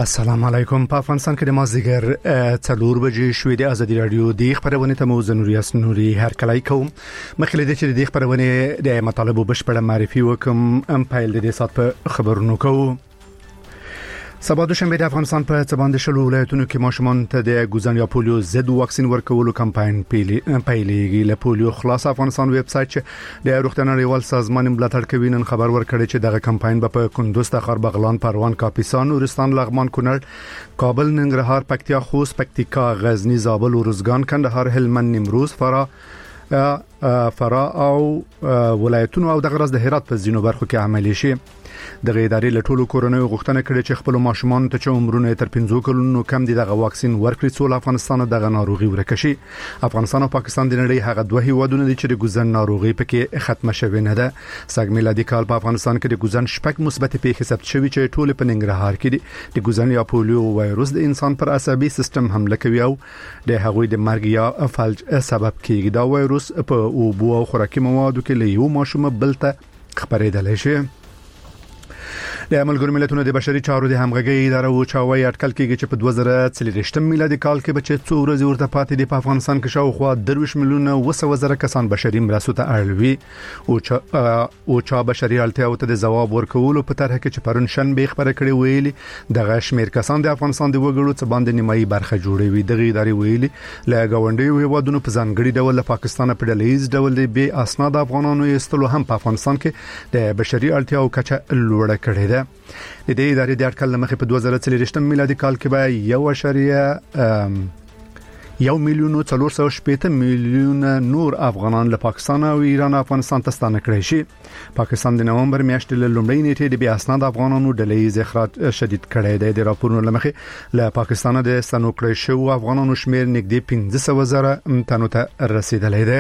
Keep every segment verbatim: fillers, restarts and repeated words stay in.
السلام علیکم. په افغانستان کې د مازدیګر څلور بجې شوې د ازادي رادیو د خبرونه ته موزه نوریاس نوري هر کلای کوم مخکې د چې د خبرونه د مطالبه بشپړه معرفي وکم ام پایل د سات په خبرونو کوو. سبا دوشنبه د افغانستان په څباند شلو ولایتونو کې ماشومان ته د ګوزن یا پولیو ضد واکسین ورکولو کمپاین پیلېږي. له پولیو خلاص افغانستان ویب سټ د روغتیا نړیوال سازمان ملاتړ کوي نن خبر ورکړی چې دغه کمپاین په کندوز، تخار، بغلان، پروان، کاپیسا، نورستان، لغمان، کونړ، کابل، ننګرهار، پکتیا، خوست، پکتیکا، غزنی، زابل، ورزګان، کندهار، هلمند، نیمروز، فرا فرا او ولایتونو او دغه راز د هرات په ځینو برخو کې عملي شي. د غیداري لټولو کورونو غوښتنه کړې چې خپل ماشومان ته چې عمرونه تر پنځه کلونو کم دي دغه واکسین ورکړي څو افغانستان دغه ناروغي ورکشي. افغانستان او پاکستان د نړۍ هغه دوه هیوادونه دي چې د ګوزن ناروغي پکې ختمه شوې نه ده. سږ میلادي کال په افغانستان کې د ګوزن شپږ مثبت پیښې ثبت شوې چې ټول په ننګرهار کې دي. د ګوزن یا پولیو وایروس د انسان پر عصبي سیستم حمله کوي او د هغوی د مرګ یا فلج سبب کیږي. دا وایروس په اوبو او خوراکي موادو کې له یو ماشوم بل ته خپرېدلی شي. د ملګرو ملتونو د بشري چارو د همغږي اداره او چاوي اټکل کېږي چې په دوه زره څلوېښت میلادي کال کې به چې څو ورځې ورته پاتې دي په افغانستان کې شاوخوا درویش میلیونه وسو زره کسان بشري مرستو ته اړوي او چا او چا بشري اړتیاو ته د جواب ورکولو په طرح کې چې پرون شنبه خبره کړې ویلي دغه شمیر کسان د افغانستان د وګړو څخه باندې نیمایي برخه جوړوي. دغه ادارې ویلي له غونډې هیوادونو په ځانګړي ډول له پاکستان په ډلهیز ډول د بي اسناد افغانانو ایستلو هم په افغانستان کې د بشري اړتیاو کچه لوړه کړې ده. د دې ادارې د اټکل مخې په دوه زره څلوېښت میلادي کال کې به یو اشاریه یو میلیون څلور سوه شپږ میلیون نور افغانان له پاکستان او ایران افغانستان ته ستانه کړي شي. پاکستان د نومبر میاشتې له لومړۍ نیټې د بي اسناد افغانانو ډلهیز اخراج شدید کړی دی. د راپورونو لمخې له پاکستان د ستنو کړي شو افغانانو شمیر نږدې پنځه سوه زره تنو ته رسیدلی دی.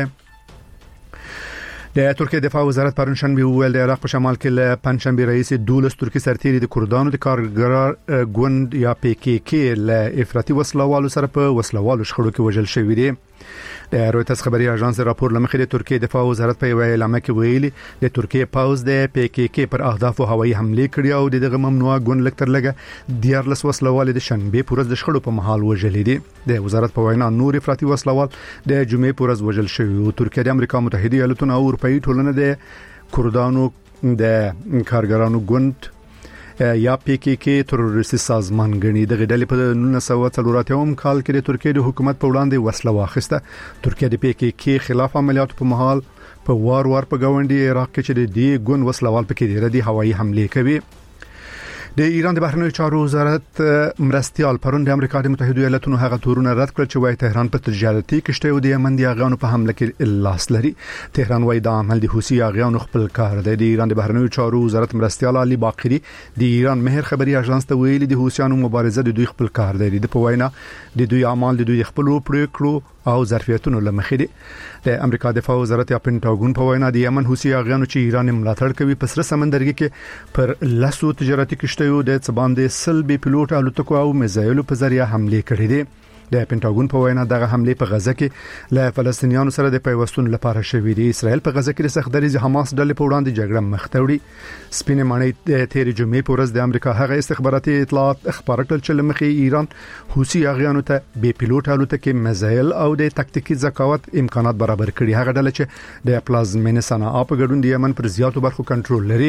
د ترکیه دفاع وزارت پرون شنبه ویل د عراق په شمال کې له پنځشنبه رئیس دولس ترکی سرتیري د کردانو د کارګر ګوند یا پی کې کې له افراطي وسلوالو سره په وسلوالو شخړو کې وژل شوی دی. د رويترز خبري اژانس راپور لمخې د ترکیه دفاع وزارت په اعلامیه کې ویلي د ترکیه پاوز د پی کې کې پر اهداف هوایي حمله کړې او دغه ممنوعه ګوند لکتر لګه دیارلس وسلوال د شنبه پورز د شخړو په محل وژل دي. د وزارت په وینا نور افراطي وسلوال د جمعې پورز وژل شوی او ترکیه د امریکا متحده ایالاتونو او اروپאי ټولنه د کردانو د کارګرانو ګوند یا پی کې کې تروریستي سازمان غني. د غډلې په نولس سوه څلور اتیا کال کې د ترکیه د حکومت په وړاندې وسله واخیسته. ترکیه د پی کې کې خلاف عملیاتو په محل په وار وار په گاونډي عراق کې چې د دې ګوند وسلوال پکې ډېر دي هوایي حمله کوي. د ایران د بهرنیو چارو وزارت مرستيال پرون د امریکا د متحده ایالاتونو هغه تورونه رد کړ چې وايي تهران په تجارتي کشته او د یمن د اغیانو په حمله کې لاس لري. تهران وايي د عمل د حوثي اغیانو خپل کار دی. د ایران د بهرنیو چارو وزارت مرستيال علي باقری د ایران مهر خبري اژانس ته ویلي د حوثیانو مبارزه د دوی خپل کار دی. د په وینا د دوی اعمال د دوی خپل پریکړو او ظرفیتونو لمخې دي. د امریکا دفاع وزارت یا پینټاګون په وینا د یمن حوثي اغیانو چې ایران ملاتړ کوي په سره سمندرګي کې پر لاسو تجارتي کشتیو د څباندې سلبي پیلوټ الوتکو او میزایلو په ذریعہ حمله کړې دي. د پینټاګون په وینا دغه حمله په غزه کې له فلسطینیانو سره د پیوستون لپاره شوې دي. اسرائیل په غزه کې د سختدریز حماس ډلې په وړاندې جګړه مخ ته وړي. سپینې ماڼۍ د تیر جمعې په ورځ د امریکا هغه استخباراتي اطلاعات خبر کړل چې لمخې ایران حوثي اغیانو ته بي پیلوټ الوتکې میزایل او د تکتیکي ذکاوت امکانات برابر کړي. هغه ډله چې د پلازمینه صنعاء په ګډون د یمن پر زیاتو برخو کنټرول لري.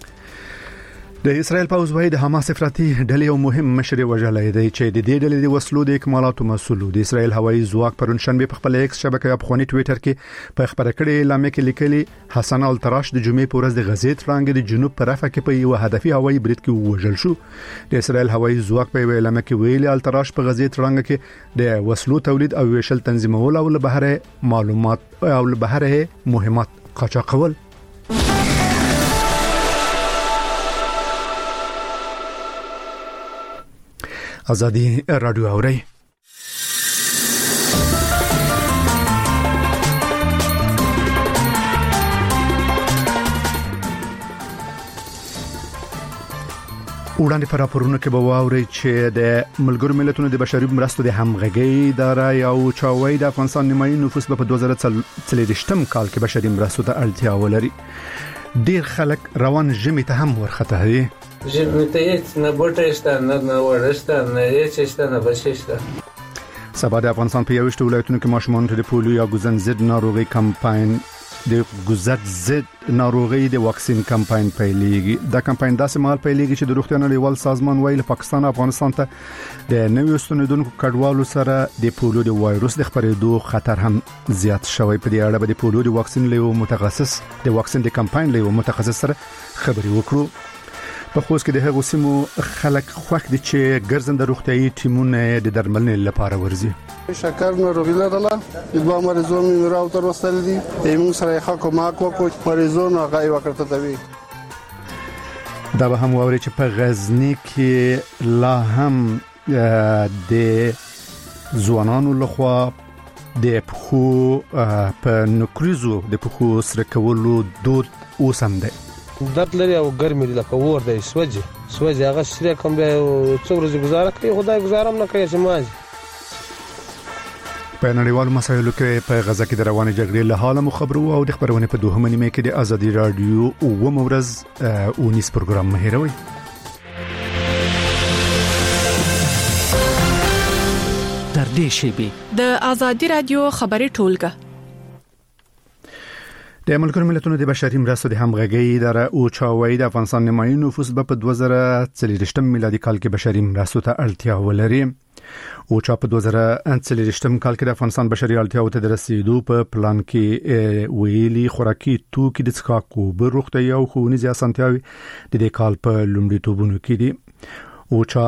د اسرائیل پوځ وايي د حماس افراطي ډلې یو مهم مشر وژلای دی چې د دې ډلې د وسلو د اکمالاتو مسؤل دی. اسرائیل هوایي ځواک پرون شنبه په خپل ایکس شبکې په خوني ټوئیټر کې په خبره کړې اعلامیه کې لیکلي حسن التراش د جمعې په ورځ د غزې ترانګ د جنوب په رفح کې په یو هدفي هوایي برید کې وژل شو. د اسرائیل هوایي ځواک په اعلامیه کې ویلي التراش په غزې ترانګ کې د وسلو تولید او ویشل تنظیمول او له بهره معلومات او له بهره مهمات قاچاقول. ازادي رادیو اوري وړاندې پر راپورونو کې به واوري چې د ملګرو ملتونو د بشري مرستو د همغږي اداره او چاوي د افغانستان نیمایي نفوس په دوه زره څلوېښت کال کې بشري مرستو ته اړتیا ولري. ډیر خلک روان ژمي ته هم ورخته دي. že mi te jec na botešta na na ورشتا نه یچشتا نه بششتا. سبا د افغانستان په یوشت ولایتونو کې ماشومان ته د پولیو یا ګوزن ضد ناروغي کمپاین د ګوزن ضد ناروغي د واکسین کمپاین پیلېږي. دا کمپاین داسې مهال پیلېږي چې د روغتیا نړیوال سازمان ویل پاکستان او افغانستان ته د نویو ستنېدونکو کډوالو سره د پولیو د وایروس د خپرېدو خطر هم زیات شوی. په دې اړه به د پولیو د واکسین له متخصص د واکسین د کمپاین له متخصص سره خبرې وکړو. په خوست کې د هغو سیمو خلک خوښ دي چې ګرځنده روغتيایي ټیمونه د درملنې لپاره ورځي. شکر ناروغي لرله دوه مریضان مې راو تر وستل دي ایمون سره ښه کومک وکړ مریضان هغه یې وکړه توی. دا به هم ووري چې په غزنی کې لا هم د ځوانانو لخوا د پخو په نکریزو د پخو سره کولو دود اوسم دی. درد لري او ګرمي لکه ور دی سوځي سوځي هغه سره کوم به څو ورځې گزاره کوي خدای گزارم نه کوي سماج. په نړیوالو مسایلو کې په غزا کې د روانې جګړې له حاله مو خبرو او د خبرونه په دوهمه نیمه کې د ازادي رادیو او مورز او نیس پروګرام مهیروي. در دې شی د ازادي رادیو خبري ټولګه د ملګرو ملتونو د بشري مرستو د همغږي اداره او چاوي د افغانستان نیمایي نفوس په دوه زره څلور میلادي کال کې بشري مرستو ته اړتیا ولري. او چا په دوه زره څلور کال کې د افغانستان بشري اړتیاو ته د رسیدو په پلان کې ویلي خوراکي توکي د څښاک او روغتیا او ښوونیز اسانتیاوي د دې کال په لومړي توبونو کې دي. او چا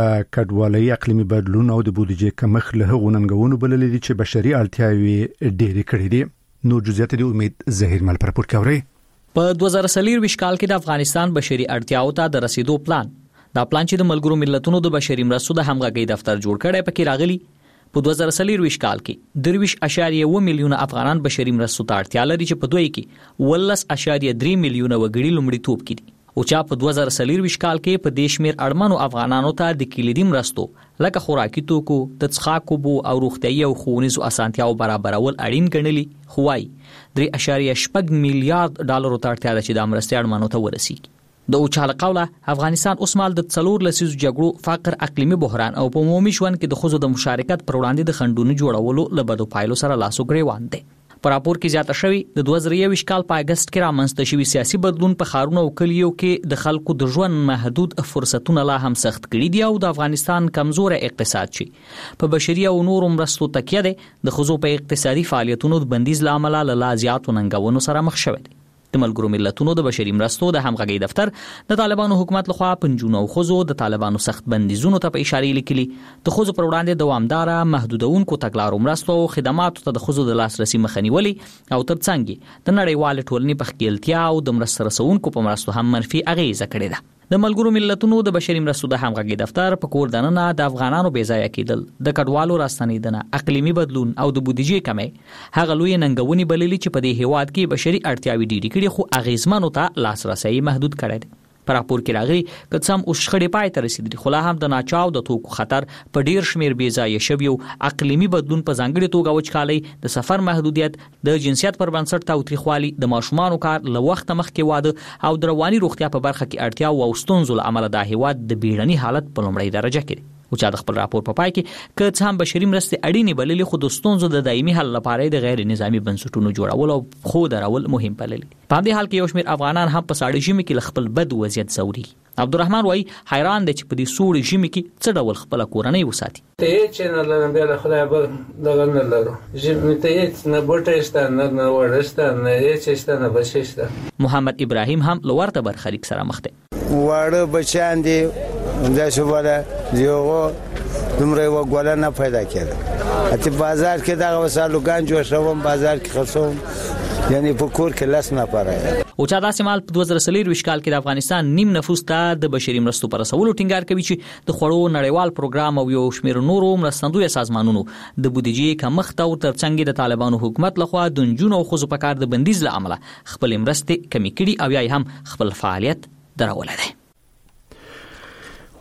کډوالۍ اقلیمي بدلون او د بودیجې کمښت له هغو ننګونو بللې دي چې بشري اړتیاوي ډېرې کړې دي. نو جزئیات دی امید زهیر مل پر پورت کوي. په دوه زره څلور کال کې د افغانستان بشري اړتیاو ته د رسیدو پلان دا پلان چې د ملګرو ملتونو د بشري مرستو د همغږي دفتر جوړ کړی پکې راغلی. په دوه زره څلور کال کې درویش اشاریه و میلیونه افغانان بشري مرستو ته اړتیا لري چې په دوی کې ولس اشاریه درې میلیونه وګړي لومړی توپ کړي. او چا په دوه زره څلور کال کې په دیشمیر اړمنو افغانانو ته د کلیدي مرستو لکه خوراکي توکو د څښاک اوبو او روغتیايي او ښوونیزو اسانتیاو برابرول اړین ګڼلي. خوای درې اشاریه شپږ میلیارډ ډالر ته اړتیا ده چې د مرستې اړمنو ته ورسیږي. د اوچاله قوله افغانستان اوس مال د څلور لسیزو جګړو فقر اقلیمي بحران او په عمومي ژوند کې د خزو د مشارکت پر وړاندې د خندونو جوړولو لبدو پایلو سره لاسو ګریوان دي. په راپور کې زیاته شوی د دوه زره یو کال په اگست کې رامنځته شوی سیاسي بدلون په خارونو او کلیو کې د خلکو د ژوند محدود فرصتونه لا هم سخت کړي دي او د افغانستان کمزور اقتصاد شي په بشري او نورو مرستو تکیه ده د خزو په اقتصادي فعالیتونو د بندیز لامل له زیاتو ننګونو سره مخ شوی دي. د ملګرو ملتونو د بشري مرستو د همغږي دفتر د طالبانو حکومت لخوا پنځونو او خزو د طالبانو سخت بندیزونو ته په اشاره لیکلي د خزو پر وړاندې دوامدار محدودونکو تګلارو مرستو او خدماتو ته د خزو د لاسرسي مخنیولي او ترڅنګ د نړیوال ټولنې په خپلتیا او د مرستو رسونکو په مرستو هم منفي اغیزه کړې ده. د ملګرو ملتونو د بشري مرستو د همغږي دفتر په کور دننه د افغانانو بې ځایه کېدل د کډوالو راستنیدنه اقلیمي بدلون او د بودیجې کمې هغه لوی ننګونې بللي چې په دې هیواد کې بشري اړتیاوې ډېرې کړي خو اغیزمنو ته لاسرسي محدود کړی دی. په راپور کې راغلي که څم اوس شخړې پای ته رسیدلي خو لا هم د ناچاو د توکو خطر په ډیر شمیر بې ځایه شویو اقلیمي بدلون په ځانګړي توګه وچکالۍ د سفر محدودیت د جنسیت پر بنسټ تاوتریخوالي د ماشومانو کار له وخت مخکې واده او د رواني روغتیا په برخه کې اړتیا او ستونزو له امله د هیواد د بیړني حالت په لومړۍ درجه کې او چې د خپل راپور په پای کې که څه هم بشري مرستې اړینې بللې خو د ستونزو د دایمي حل لپاره د غیر نظامی بنسټونو جوړول او خو درول مهم بللي. په دې حال کې یو شمېر افغانان هم په ساړه ژمي کې خپل بد وضعیت زوري. عبدالرحمن وای حیران دي چې په دې سوړ ژمي کې څه ډول خپل کورنۍ وساتي. ته چې نه لرم بیا خدای به دغه نه لرو ژمي ته هیڅ نه بوټېشته نه نه ورشته نه هیڅ نه بششته. محمد ابراهیم هم لورته برخلیک سره مخ دی. واړه بچان دي دا شوبره دیوغو دومره وګوله نه پیدا کېده اته بازار کې دا وسالوګان جوړ شوم بازار کې خرڅوم یعنی په کور کې لاس نه پاره. او چا داسې مال په دوه زره څلور کال کې د افغانستان نیم نفوس ته د بشري مرستو پر رسولو ټینګار کوي چې د خوړو نړیوال پروګرام او یو شمېر نورو مرستندوی سازمانونو د بودیجې کمښت او ترڅنګ د طالبانو حکومت لخوا د نجونو او ښځو په کار د بندیز له امله خپل مرستې کمې کړي او یا هم خپل فعالیت درولې ده.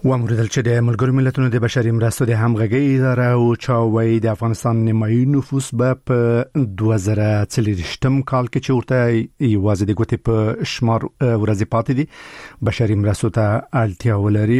وموردل چې د ملګرو ملتونو د بشري مرستو د همغږي اداره او چاوي د افغانستان نیمایي نفوس به په دوه زره څلوېښتم کال کې چې ورته یوازې د ګوتې په شمار ورځې پاتې دي بشري مرستو ته اړتیا ولري.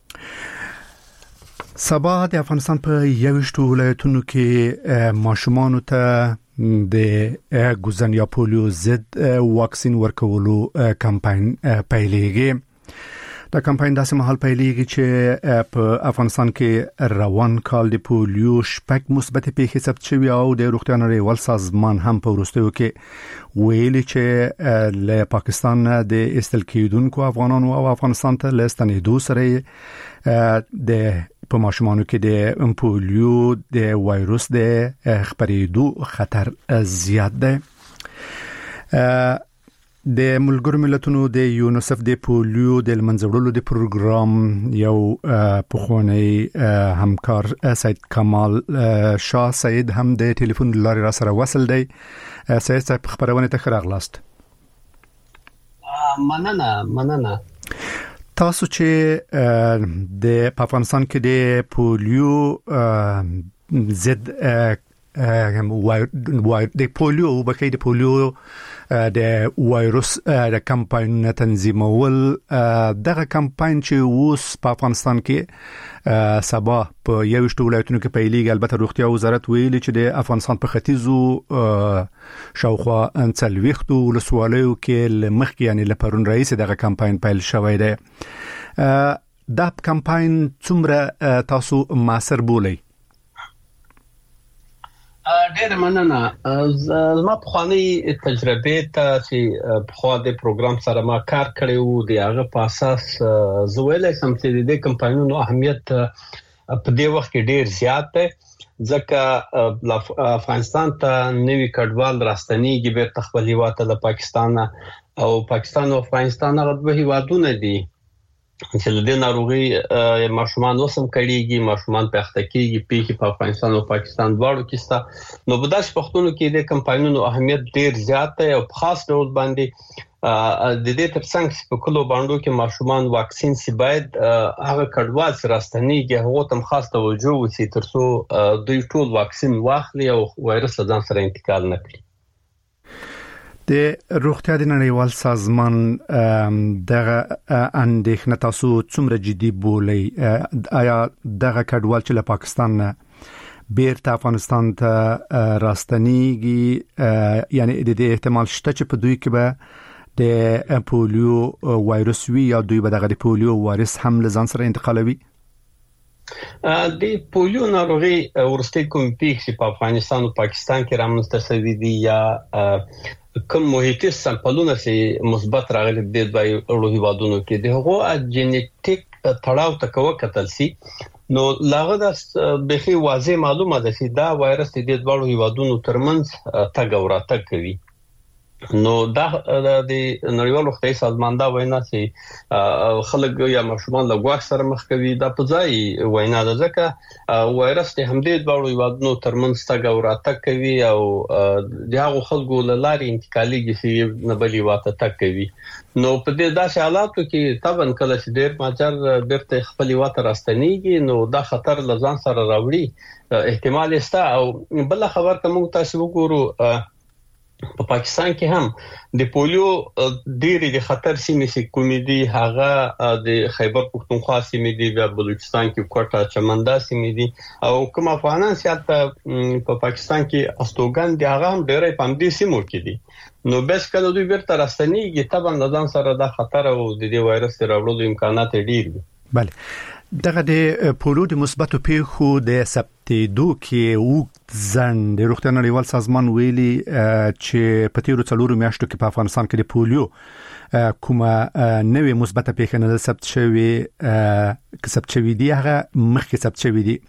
سبا د افغانستان په یوشتو ولایتونو کې ماشومان ته د ګوزن یا پولیو ضد واکسین ورکولو کمپاین پیلېږي. دا کمپاین داسې مهال پیلېږي چې په افغانستان کې روان کال د پولیو شپږ مثبت پیښې ثبت شوي او د روغتیا نړیوال سازمان هم په وروستیو کې ویلي چې له پاکستان د ایستل کېدونکو افغانانو او افغانستان ته له ستنېدو سره د په ماشومانو کې د پولیو د وایروس د خپرېدو خطر زیات دی. د ملګرو ملتونو د یونیسف د پولیو د منځوړلو د پروګرام یو پخوانی همکار سید کمال شاه سید هم د ټلیفون لارې را سره وصل دی. سید صاحب خبرونه ته راغلاست. مننه مننه. تاسو چې د افغانستان کې د پولیو ضد د پولیو بکې د پولیو د وایروس د کمپاین تنظیمول دغه کمپاین چې اوس په افغانستان کې سبا په یوشتو ولایتونو کې پیلېږي. البته روغتیا وزارت ویلي چې د افغانستان په ختیځو شاوخوا څلوېښتو ولسوالیو کې مخکې یعنی له پرون رئیس دغه کمپاین پیل شوی دی. دا کمپاین څومره تاسو موثر بولئ؟ ډېر مننه. زما په خواني تجربه ته چې په خوا د پروګرام سره ما کار کړی وو د هغه په اساس زویل سم چې د کمپاینونو اهمیت په دې وخت کې ډېر زیات دی ځکه افغانستان ته نوی کډوال راستنیږي به تخپل هیواد له پاکستان او پاکستان او افغانستان هغه دوه هیوادونه دي چې د ناروغي ماشومان وسم کړيږي ماشومان په اخته کېږي پیښې په افغانستان او پاکستان دواړو کې ستا نو په داس پښتونو کې د کمپاینونو اهمیت ډیر زیات دی او په خاص ډول باندې د دې ترڅنګ په کلو باندې کې ماشومان واکسین سی باید هغه کډوال سره راستنیږي هغه تم خاص توجه وسی ترڅو دوی ټول واکسین واخلي او وایرس ځان سره انتقال نه کړي. د روغتیا د نړیوال سازمان دغه اندېښنه تاسو څومره جدي بولئ؟ آیا دغه کډوال چې له پاکستان نه بیرته افغانستان ته راستنیږي یعنی د دې احتمال شته چې په دوی کې به د پولیو وایروس وي یا دوی به دغه د پولیو وایرس هم له ځان سره انتقالوي؟ د پولیو ناروغي ورسته کوم پیښې په افغانستان او پاکستان کې رامنځته شوې دي یا کوم محیطي سمپلونه چې مثبت راغلي د دوه هیوادونو کې د هغو جنټیک تړاو تکوه کتل سي نو لاغه د بخي واضح معلومه ده چې دا وایرس د دوه هیوادونو ترمنځ تګ او راتګ کوي. نو دا د نړیوال روغتیا سازمان دا وینا چې خلک یا ماشومان له ګواښ سره مخ کوي دا په ځای وینا ده ځکه وایرس د همدې دوه هیوادونو ترمنځ تګ او راتګ کوي او د هغو خلکو له لارې انتقالېږي چې نه بلې واته تګ کوي. نو په دې داسې حالاتو کې طبعا کله چې ډېر ماجر بیرته خپل واته راستنیږي نو دا خطر له ځان سره راوړي احتمال شته. او بل خبر کوم تاسو وګورو په پاکستان کې هم د پولیو ډېری د خطر سیمې چې کومې دي هغه د خیبر پختونخوا سیمې دي یا بلوچستان کې کوټه چمندا سیمې دي او کوم افغانان چې په پاکستان کې استوګن دي هغه هم ډېرې پام دي سیمو کې دي نو بس کله دوی بیرته راستنیږي طبعا ځان سره د خطر او د دې وایرس راوړلو امکانات ډېر دي. بله دغه د پولیو د مثبتو پیښو د ثبتېدو کې اوږد ځنډ د روغتیا نړیوال سازمان ویلي چې په تیرو څلورو میاشتو کې په افغانستان کې د پولیو کومه نوې مثبته پیښه نه ثبت شوې که ثبت شوې دي هغه مخکې ثبت شوې دي.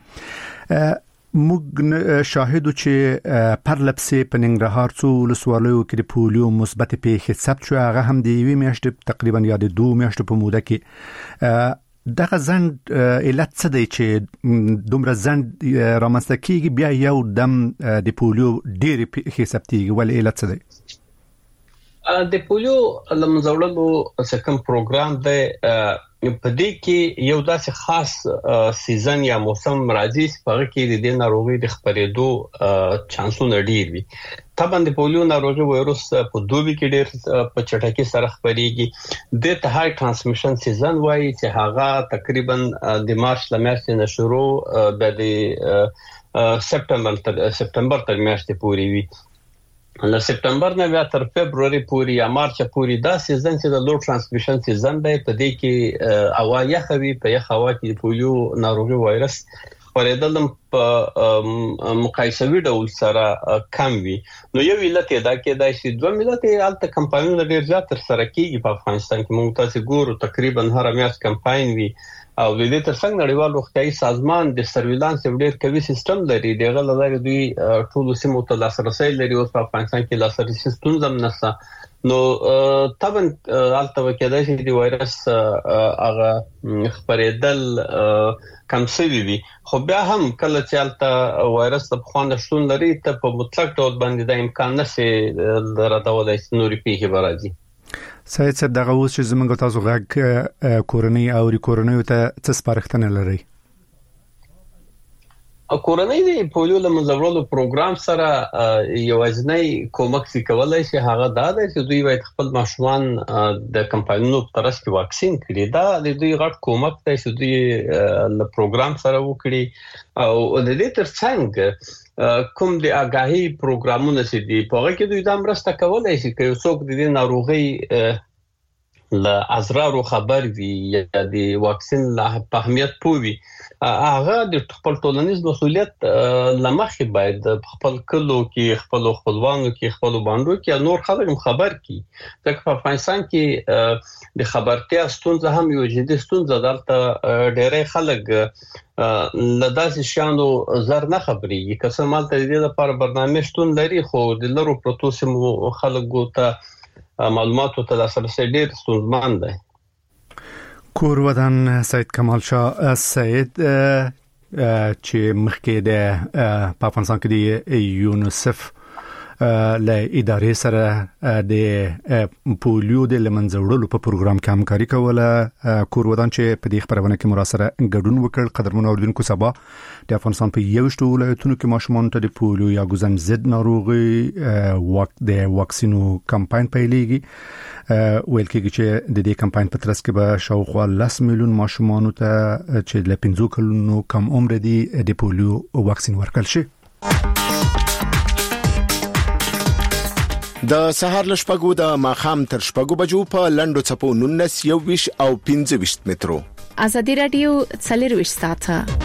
موږ شاهدو چې پرلپسې په ننګرهار څو ولسوالیو کې د پولیو مثبت پیښې ثبت شو هغه هم د یوې میاشتې تقریبا یا د دوه میاشتو په موده کې دغه ځنډ علت څه دی چې دومره ځنډ رامنځته کیږي بیا یو دم د پولیو ډېرې پیښې ثبتېږي ولې علت څه دی؟ د پولیو لمنځوړلو څه کوم پروګرام دی په دې کې یو داسې خاص سیزن یا موسم راځي چې په کې د دې ناروغي د خپرېدو چانسونه ډیر وي. طبعا د پولیو ناروغي وایروس په دوبي کې ډیر په چټکۍ سره خپرېږي. د ته هاي ترانسمیشن سیزن وایي چې هغه تقریبا د مارچ ل میاشتې نه شروع د سپتمبر تر سپتمبر تر میاشتې پورې وي. له سپتمبر نه بیا تر فبروري پورې یا مارچ پورې دا سیزن چې د لو ترانسمیشن سیزن دی. په دې کې هوا یخوي، په یخ هوا کې د پولیو ناروغي وایرس خپرېدل په مقایسوي ډول سره کم وي. نو یو علت دا کېدای شي دوه ملت الته کمپاینونه ډیر زیات تر سره کیږي په افغانستان کې. موږ تاسو ګورو تقریبا هر میاشت کمپاین وي او د دې ترڅنګ نړیوال روغتیايي سازمان د سرویلانس ډیر قوي سیستم لري. دغه لاره دوی ټول سیمو ته لاسرسي لري. اوس په افغانستان کې لاسرسي ستونزم نشته. نو طبعا الته وکړای شي د وایرس هغه خپرېدل کم شوی وي، خو بیا هم کله چې الته وایرس په خوانه شتون لري ته په مطلق ډول باندې د امکان نشي درته چې نوري پیښې برازي. سید صاحب دغه اوس چې زمونږ تاسو غږ کورنۍ او ریکورنۍ ته څه سپارښتنه لري؟ کورنۍ د پولیو له مزورلو پروګرام سره یو ځنۍ کومک څه کولای شي هغه دا دی چې دوی باید خپل ماشومان د کمپاینونو په ترڅ کې واکسین کړي. دا د دوی غټ کومک دی چې دوی له پروګرام سره وکړي او د دې ترڅنګ کوم د آگاهي پروګرامونه چې دی په هغه کې دوی د مرسته کولای شي چې څوک د ناروغي له ازرارو خبر وي یا د واکسین له اهمیت پوي. هغه د خپل ټولنیز مسولیت لمخې باید خپل کلو کې خپل خپلوانو کې خپل باندې کې نور خلک خبر کی. ځکه په افغانستان کې د خبرتیا ستونزه هم یو جدي ستونزه دلته ډېری خلک لداسې شانو زر نه خبري. که څه مالته دې لپاره برنامه شتون لري خو د لرو پروتوسمو خلکو ته معلوماتو ته لاسرسي ډېر ستونزمن دی. کور ودان سید کمال شاه سید چې مخکې د په افغانستان کې د یونیسف له ادارې سره د پولیو د لمنځوړلو په پروګرام کې همکاري کوله. کور ودان چې په دې خبرونه کې مراسره ګډون وکړ. قدرمن اوریدونکو سبا د افغانستان په یوشتو ولایتونو کې ماشومان ته د پولیو یا ګوزن ضد ناروغي وخت د واکسینو کمپاین پیلېږي. ویل کېږي چې د دې کمپاین په ترڅ کې به شاوخوا لس میلیون ماشومان ته چې له پنځو کلونو کم عمر دي د پولیو واکسین ورکړل شي. د سهار لشپګو د ماخام تر شپګو بجو په لندو چپو نونس یو ویش او پنځه ویش مترو. ازادي رادیو څلور ویش ساعته.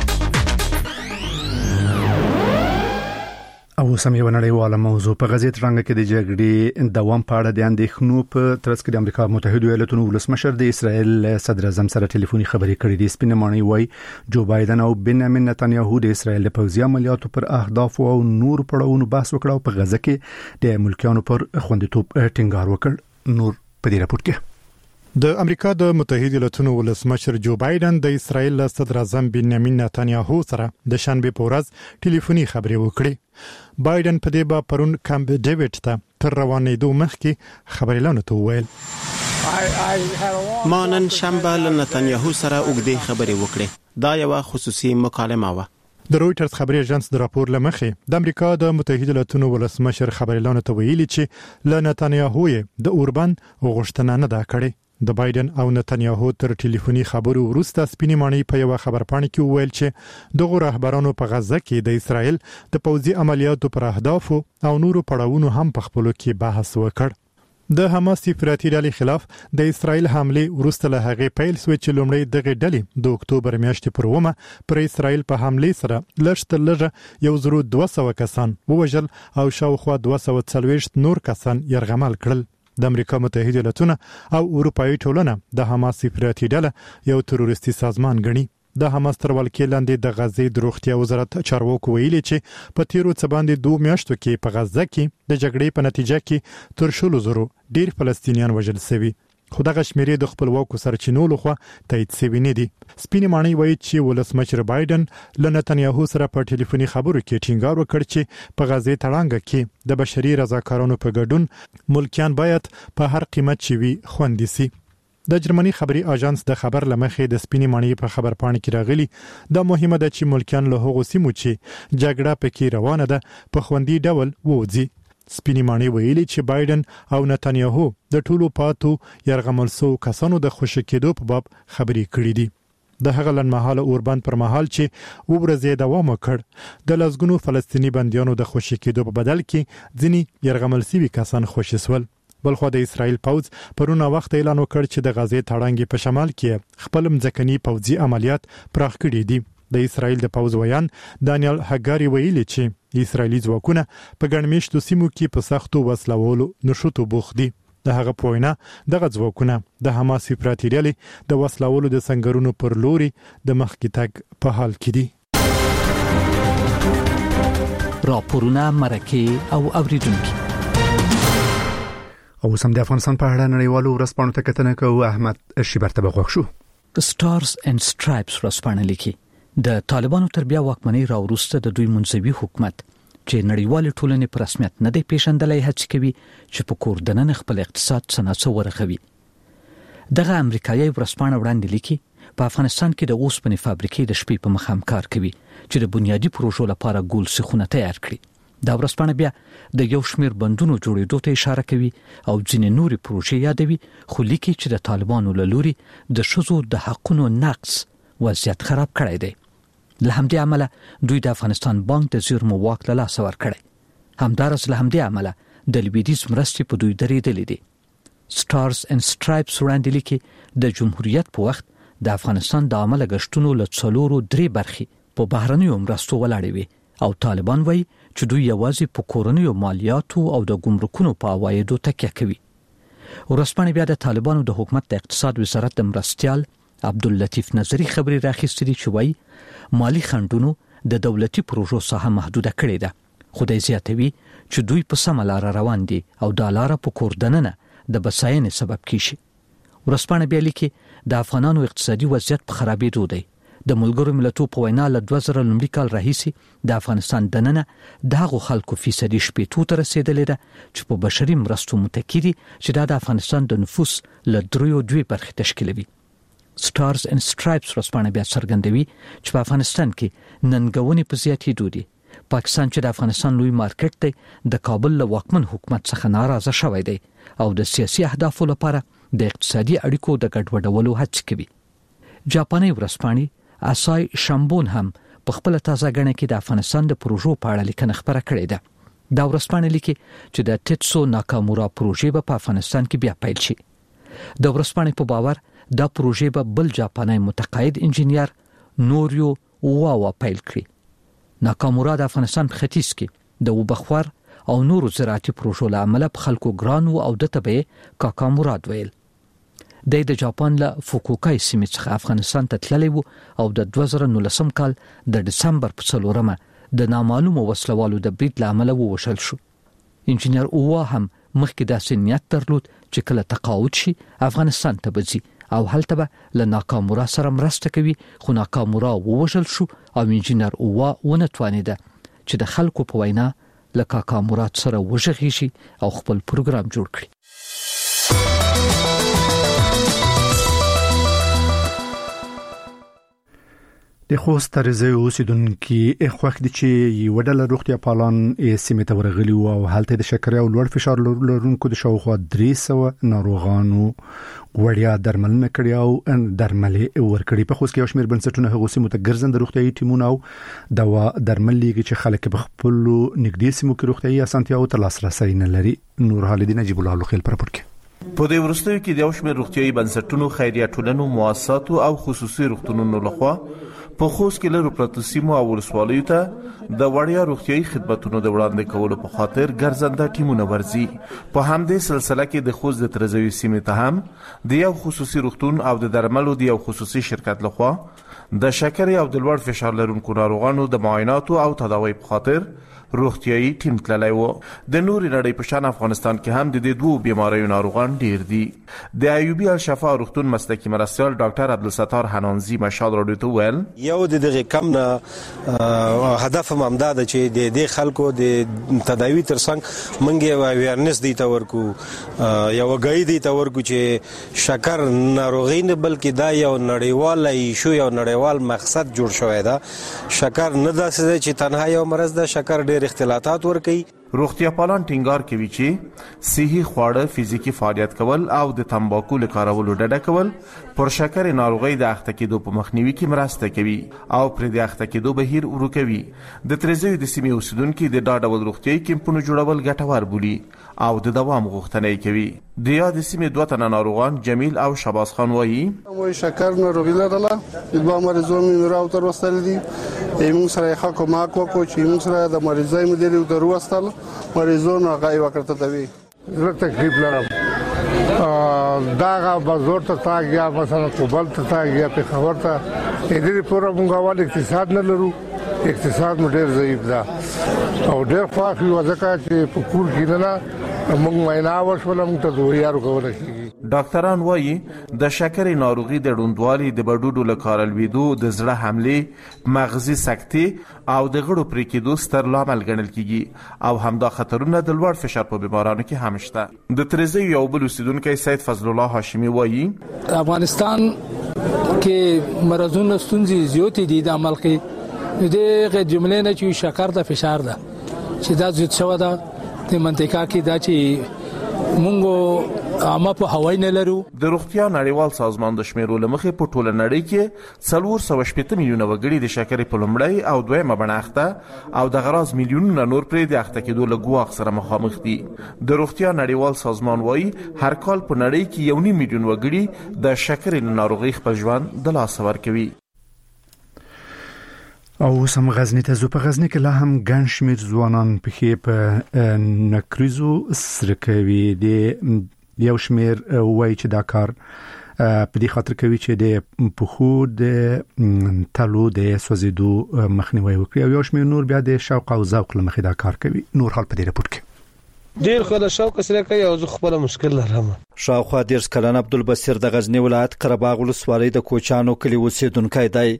او سمې ونړیواله موضوع په غزې ترنګ کې د جګړې دوام په اړه د اندېښنو په ترڅ کې د امریکا متحده ایالاتونو ولسمشر د اسرائیل صدر اعظم سره ټلیفوني خبرې کړې دي. سپینه ماڼۍ وايي جو بایدن او بنیامین نتنیاهو د اسرائیل د پوځي عملیاتو پر اهداف او نور پړاوونو بحث وکړ او په غزه کې د ملکیانو پر خوندیتوب ټینګار وکړ. نور په دې راپور کې د امریکا د متحده ایالاتونو ولسمشر جو بایدن د اسرائیل صدر اعظم بنیامین نتنیاهو سره د شنبه په ورځ ټلیفوني خبرې وکړې. بایدن په دې با پرون کامپ ډیوډ ته تر روانېدو مخکې خبرېلانو ته وویل ما نن شنبه له نتنیاهو سره اوږدې خبرې وکړې. دا یو خصوصي مکالمه وه. د رويټرز خبري اژانس د راپور لمخې د امریکا د متحده ایالاتونو ولسمشر خبرېلانو ته ویلي چې له نتنیاهو د اوربان غوښتنه نه دا کړې. د بایدن او نتنیاهو تر ټلیفوني خبرو وروسته سپینې ماڼۍ په یو خبرپاڼه کې وویل چې دغه رهبرانو په غزه کې د اسرائیل د پوځي عملیاتو پر اهدافو او نورو پړاوونو هم په خپلو کې بحث وکړ. د حماس افراطي ډلې خلاف د اسرائیل حمله وروسته له هغه پیل سو چې لومړی دغه ډلې د اکتوبر میاشتې پر ومه پر اسرائیل په حمله سره لږ لږه یو زرو دوه سوه کسان ووژل او شاوخوا دوه سوه څلوېښت نور کسان یرغمل کړل. د امریکا متحده ایالاتونه او اروپאי ټولنه د حماس افراطي ډله یو تروریستي سازمان ګڼي. د حماس تر ولکې لاندې د غزې د روغتیا وزارت چارواکو ویلي چې په تیرو څه باندې دوه میاشتو کې په غزه کې د جګړې په نتیجه کې تر شلو زرو ډیر فلسطینیان وژل شوي. خو دغه شمیرې د خپلواکو سرچینو لخوا تایید شوي نه دي. سپینې ماڼۍ وایي چې ولسمشر بایدن له نتنیاهو سره په ټلیفوني خبرو کې ټینګار وکړ چې په غزې تړانګه کې د بشري رضاکارانو په ګډون ملکیان باید په هر قیمت شي خوندي سي. د جرمني خبري اژانس د خبر لمخې د سپینې ماڼۍ په خبر پاڼه کې راغلي د مهمه ده چې ملکیان له هغو سیمو چې جګړه پکې روانه ده په خوندي ډول ووځي. سپینې ماڼۍ ویلي چې بایدن او نتانیاهو د ټولو پاتو یرغمل سو کسانو د خوشی کېدو په باب خبرې کړې دي. د هغه لنمحاله اوربند پر مهال چې وبرزې دوام وکړ د لزګونو فلسطینی بنديانو د خوشی کېدو په بدل کې ځینی یرغمل سوي کسان خوشی سول. بلخو د اسرائیل پوځ پرونه وخت اعلان وکړ چې د غزې تړانګې په شمال کې خپل مځکني پوځي عملیات پراخ کړي دي. د اسرائیل د پوځ ویان دانیل هګاری ویلي چې اسرائیلي ځواکونه په ګڼمېشتو سیمو کې په سختو وسلوالو نشوتو بوخت دي. د هغه پوینه دغه ځواکونه د حماس افراطي د وسلوالو د سنگرونو پر لوري د مخکې تګ په حال کې دي. راپورونه مرکه او اوریدونکو او سم د افغانستان په اړه نړیوالو ورځپاڼو ته کتنه کوي. احمد شیبر ته بغوښ شو. د سټارز اینڈ سټرایپس ورځپاڼه لیکي د طالبانو تر بیا واکمنۍ راوروسته د دوی منځوي حکومت چې نړیوال ټولنې په رسمیت نه دی پیژندلای هڅه کوي چې په کور دننه خپل اقتصاد څنګه ورغوي. دغه امریکایي ورځپاڼه وړاندې لیکي په افغانستان کې د اوسپنې فابریکې د شپې په مخام کار کوي چې د بنیادی پروژو لپاره ګول سیخونه تیار کړي. دا ورځپاڼه بیا د یو شمېر بندونو جوړېدو ته اشاره کوي او ځینې نورې پروژې یادوي، خو لیکي چې د طالبانو له لوري د ښځو د حقونو نقض وضعیت خراب کړی دی. له همدې عمله دوی د افغانستان بانک د زیرمو واک له لاسه ورکړی. همدارس له همدې عمله د لویدیځ مرستې په دوی درېدلې دي. سټارز اینڈ سټرایپس وړاندې لیکي د جمهوریت په وخت د افغانستان د عمله غشتونو له څلورو درې برخې په بهرنیو مرستو ولاړې وي او طالبان وایي چې دوی یوازې په کورنیو مالیاتو او د ګمرکونو په عوایدو تکیه کوي. ورځپاڼه بیا د طالبانو د حکومت د اقتصاد وزارت د مرستیال عبداللطیف نظری خبري راخستې چې وایي مالی خنډونو د دولتي پروژو ساحه محدوده کړې ده. خدای زیاتوي چې دوی په سمه لار روان دي او دا لار په کور دننه د بساینې سبب کیږي. ورځپاڼه بیا لیکي د افغانانو اقتصادي وضعیت په خرابېدو دی. د ملګرو ملتونو په وینا له دوه زره لومړي کال راهیسې د افغانستان دننه د هغو خلکو فیصدي شپېتو ته رسیدلې ده چې په بشري مرستو متکي دي چې دا د افغانستان د نفوس له دریو دوی برخې تشکیلوي. سټارز اینڈ سټرایپس ورځپاڼه بیا څرګندوي چې په افغانستان کې ننګونې په زیاتېدو دي. پاکستان چې د افغانستان لوی مارکیټ دی د کابل له واکمن حکومت څخه ناراضه شوی دی او د سیاسي اهدافو لپاره د اقتصادي اړیکو د ګډوډولو هڅه کوي. جاپاني ورځپاڼه اسای شامبون هم په خپل تازه غنه کې د افغانستان د پروژو په اړه لیکنه خبره کړې ده. دا ورځپاڼه لیکي چې د ټیټسو ناکامورا پروژې په افغانستان کې بیا پیل شي. د ورځپاڼې په باور دا پروژې به بل جاپاني متقاعد انجینیر نوریو واوا پیل کړي. ناکامورا د افغانستان په ختیځ کې د وبخور او نورو زراعتي پروژو له امله په خلکو ګرانو او د تبې کاکاموراد ویل. د د جاپان له فوکوکای سیمې څخه افغانستان ته تللی وو او د دوه زره نولسم کال د دسمبر په څلورمه د نامعلومو وسلوالو د برید له امله ووژل شو. انجینیر اووا هم مخکې داسې نیت درلود چې کله تقاعد شي افغانستان ته به ځي او هلته به له ناکامورا سره مرسته کوي، خو ناکامورا ووژل شو او انجینیر اووا ونه توانېده چې د خلکو په وینا له کاکامورا سره وژغېږي او خپل پروګرام جوړ کړي. د خوست ترزه اوسیدونکو اخوخ دي چې یو ډول روغتیا پالان یې سیمه ته ورغلي او حالت د شکر او لوړ فشار لرونکو د شاوخوا درې سوه ناروغانو وړیا درملنه کړې او درملې ورکړي. په خوست کې یو شمېر بنسټونه هغه سیمه ته ګرځند روغتیايي ټیمونه او دوا درمل لګي چې خلک په خپل نږدې سیمو کې روغتیايي اسانتیاو ته لاسرسي نه لري. نور حالدین نجیب الله خیل پر پورکه په دې ورستیو کې د یو شمېر روغتیايي بنسټونو، خیریه ټولنو، مؤسساتو او خصوصي روغتونونو لخوا په خوست کې لرو پرتو سیمو او ولسوالیو ته د وړیا روغتیايي خدماتونو د وړاندې کولو په خاطر ګرځنده ټیمونه ورځي. په همدې سلسله کې د خوست د ترزوي سیمې ته هم د یو خصوصي روغتون او د درملو د یو خصوصي شرکت لخوا د شکر او د لوړ فشار لرونکو ناروغانو د معایناتو او تداوی په خاطر روغتيایي ټیم تللی و. د نوري نړۍ په شان افغانستان کې هم د دې دوو بیماریو ناروغان ډیر دي. د ایوبي الشفا روغتون مسلکي مرستیال ډاکټر عبدالستار حنانزي مشال راډیو ته ویل یو د دغه کم نه هدف هم همدا ده چې د دې خلکو د تداوی ترڅنګ منګي اویرنس دی تا ورکو یو غي دی تا ورکو چې شکر ناروغي نه بلکې دا یو نړیوال ایشو یو نړیوال مقصد جوړ شوی دا. شکر نه داسې چې تنها یو مرض ده، شکر ډېر اختلاطات ورکوي. روغتیا پالان ټینګار کوي چې صحي خواړه، فزیکی فعالیت کول او د تمباکو له کارولو ډډه کول پر شکر ناروغي د اخته کېدو په مخنیوي کې مرسته کوي او پر د اخته کېدو بهیر ورو کوي. د تریزیو د سیمې اوسیدونکو د دا ډول روغتیایي کیمپونو جوړول ګټور بولي او د دوام غوښتنه کوي. د یاد سیمې دوه تنه ناروغان جمیل او شباز خان وایي موږ شکر ناروغي لرله، دوه مریضان مې راو تر وستل دي. موږ سره ښه کومک وکړو چې موږ سره د مریضای مدیریت تر وستل مریضان هغه وکړه ته وی زه تکلیف لرم. داغه بازار ته تاګ یا مثلا کوبل ته تاګ یا په خبر ته دې پورا موږ اول اقتصاد نه لرو، اقتصاد مو ډېر ضعیف ده او ډېر فاقي وځکه چې په کور کې نه موږ معاینه وشول موږ ته دوه یارو کول شي. ډاکټران وایي د شکرې ناروغي د ډوندوالي، د بډوډو له کارلویدو، د زړه حملې، مغزي سکتې او د غړو پرې کېدو ستر لامل ګڼل کیږي او همدا خطرونه د لوړ فشار په بیمارانو کې هم شته. د تریزیو یو بل اوسیدونکی سید فضل الله هاشمي وایي افغانستان کې مرزونه ستونزې زیاتې دي د عمل کې دغه جملې نه چې شکر د فشار ده چې دا زیات شوی ده د منطقه کې دا چې مونږ عامه په هوای نه لرو. د روغتیا نړیوال سازمان د شمیرو لمخې په ټوله نړۍ کې څلور سوه شپېته میلیونه وګړي د شکرې په لومړۍ او دویمه بڼه اخته او د غراض میلیونونه نور پرې د اخته کېدو له ګواښ سره مخامخ دي. د روغتیا نړیوال سازمان وایي هر کال په نړۍ کې یو نیم میلیون وګړي د شکرې ناروغي خپل ژوند د لاسه ورکوي. او سم غزنی ته زو په غزنی کې لا هم ګڼ شمېر ځوانان پخې په نکریزو سره کوي. د یو شمېر وایي چې دا کار په دې خاطر کوي چې د پخو د تلو د سوځېدو مخنیوي وکړي او یو شمېر نور بیا د شوق او ذوق له مخې دا کار کوي. نور حال په دې رپورت کې ډیر خو د شوق سره کوي او زه خپل مشکل لرم. شاوخوا دیرش کلن عبدالبصیر د غزنی ولایت قرهباغ ولسوالۍ د کوچانو کلی اوسیدونکی دی.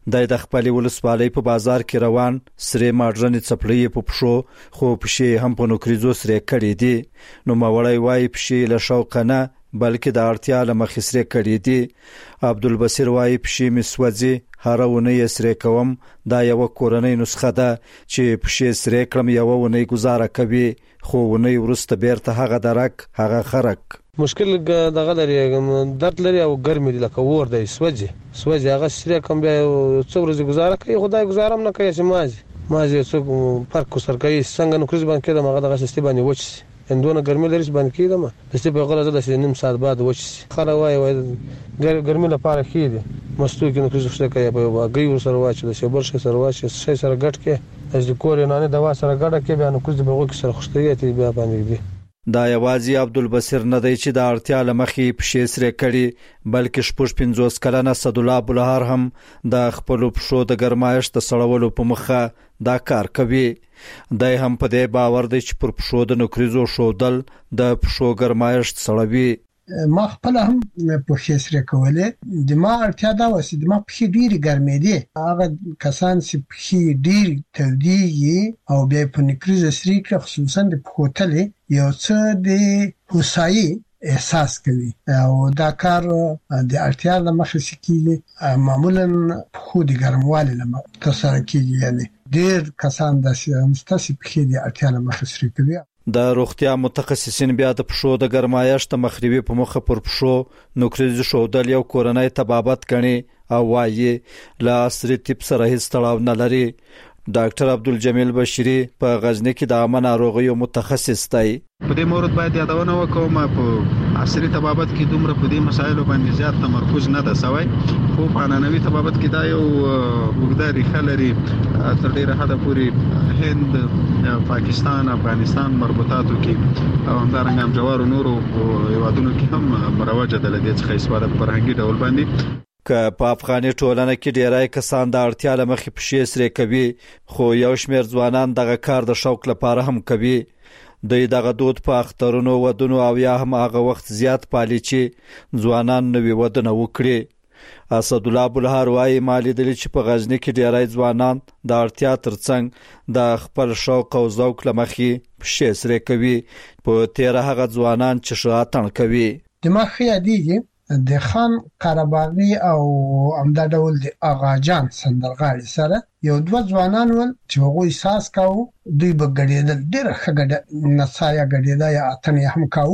د خپل ولسوالۍ په بازار کې روان سره ماډرن چپړې په پښو خو پښې هم په نوکریزو سره کړې دي. نو ماوړی وای پښې له شوق نه بلکې د اړتیا له مخې سره کړې دي. عبدالبصیر وای پښې مسوځي هر ونه یې سره کوم. دا یو کورنۍ نسخه ده چې پښې سره کړم یو ونه گزاره کوي خو ونه ورسته بیرته هغه درک هغه خرک مشکل دغه لري درد لري او ګرمي لکه ور دی سوځي سوځي هغه سره کوم بیا څو ورځې گزاره کوي خدای گزارم نه کوي چې مازي مازي څو فرق سر کوي څنګه نو کریز باندې کېدم هغه دغه سیستم باندې وچ اندونه ګرمي لري باندې کېدم د ستې په غلطه د نیم ساعت بعد وچ خره وای وای ګرمي لپاره کېده مستو کې نو کریز څه کوي په غي ور سره واچ د شبر شي سره واچ شي سره ګټ کې از کور نه نه دوا سره ګټه کې بیا نو کریز به وګ سره خوشتريته بیا باندې دي. دا یوازې عبدالبصیر نه دی چې د اړتیا لمخې پښې سره کړي بلکې شپږ پنځوس کلنه صدالله بلهار هم د خپل پښو د ګرمایش د سړولو په مخه دا کار کوي. دای هم په دې باور دی چې پر پښو د نوکریزو شودل د پښو ګرمایش سړوي. ما خپل هم په خسره کوله د ما اړتیا دا وسی د ما په ډیری ګرمې دي هغه کسان چې په ډیری توديږي او بیا په نکریز سری کې خصوصا د پخوتلې یو څه د هوسایي احساس کوي او دا کار د اړتیا له مخې کېږي معمولا په د ګرموالي لمه تر کېږي یعنی ډیر کسان د مستسی په د اړتیا له مخې سری کوي. د روغتیا متخصصین بیا د پښو د ګرمایش د مخریبي په مخه پر پښو نوکریز شودل یو کورنۍ تبابت غني او وایي لا عصري طب سره هیڅ تړاو نه لري. ډاکټر عبدالجمیل بشری په غزنی کې د عامه ناروغیو متخصص دی. په دې مورد باید یادونه وکوم په عصري طبابت کې دومره په دې مسایلو باندې زیات تمرکز نه ده شوی خو په عنعنوي طبابت کې دا یو وګړه ریښه لري تر ډیره حده پورې هند پاکستان افغانستان مربوطاتو کې او همدارنګه هم جوارو نورو هیوادونو کې هم مروجه ده لدې څخه استفاده په فرهنګي ډول باندې که په افغاني ټولنه کې ډیری کسان د اړتیا لمخې پښې سرې کوي خو یو شمېر ځوانان دغه کار د شوق لپاره هم کوي. دوی دغه دود په اخترونو ودونو او یا هم هغه وخت زیات پالي چې ځوانان نوي ودونه وکړي. اسدالله بلهار وايي ما لیدلي چې په غزني کې ډیری ځوانان د اړتیا ترڅنګ د خپل شوق او ذوق لمخې پښې سرې کوي. په تیره هغه ځوانان چې ښه اتڼ کوي. د مخ یادېږي د خان قرباغي او امدا ډول د اغا جان سندرغاړي سره یو دوه ځوانان ول چې هغه احساس کاوه دوی به ګډېدل ډېر ښه ګډه نڅایا ګډېدا یا اتنې هم کاوه